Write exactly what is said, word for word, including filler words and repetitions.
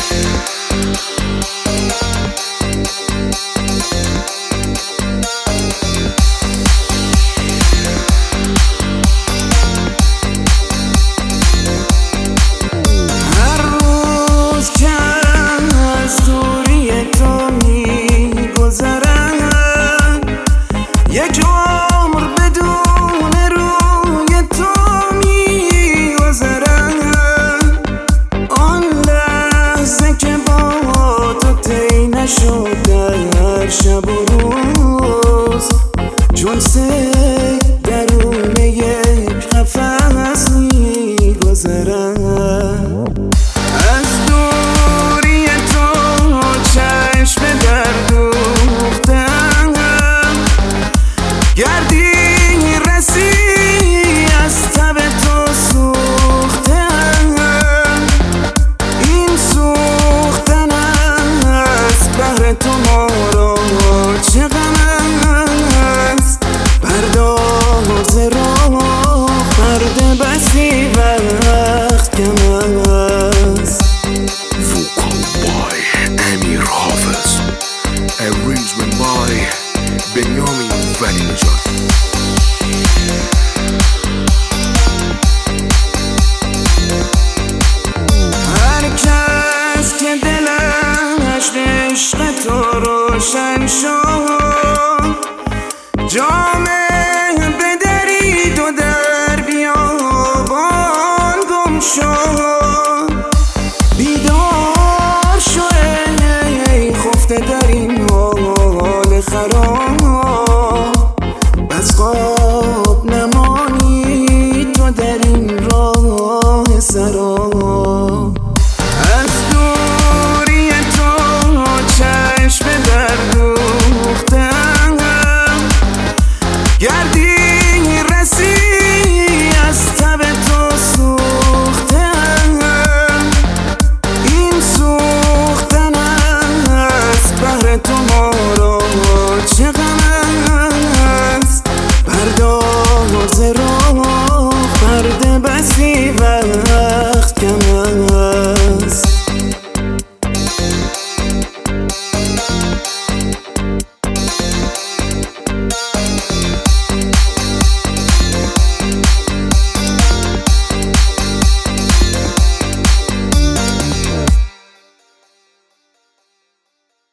در شب و روز چون سه درون یک قفس می‌گذرم. از دوری تو چشم در دوختم، گردی رسی از تب تو سوختم. این سوختن از بهر تو ما را چه غم است، پرداز راه پرده بسی وقت کم است. Vocal by Amir Hafez, arrangement by Benjamin Valinejan. هر کس که دلش به عشق تو روشن شد، جام بدرید و در بیابان گم شد. بیدار شو ای خفته در این حال خراب، بس خواب نمانی تو در این راه سراب. از دوری تو چشم در دوختم، گردی رسی از تب تو سوختم. این سوختن از بهر تو ما را چه غم است، پرداز راه پرده بسی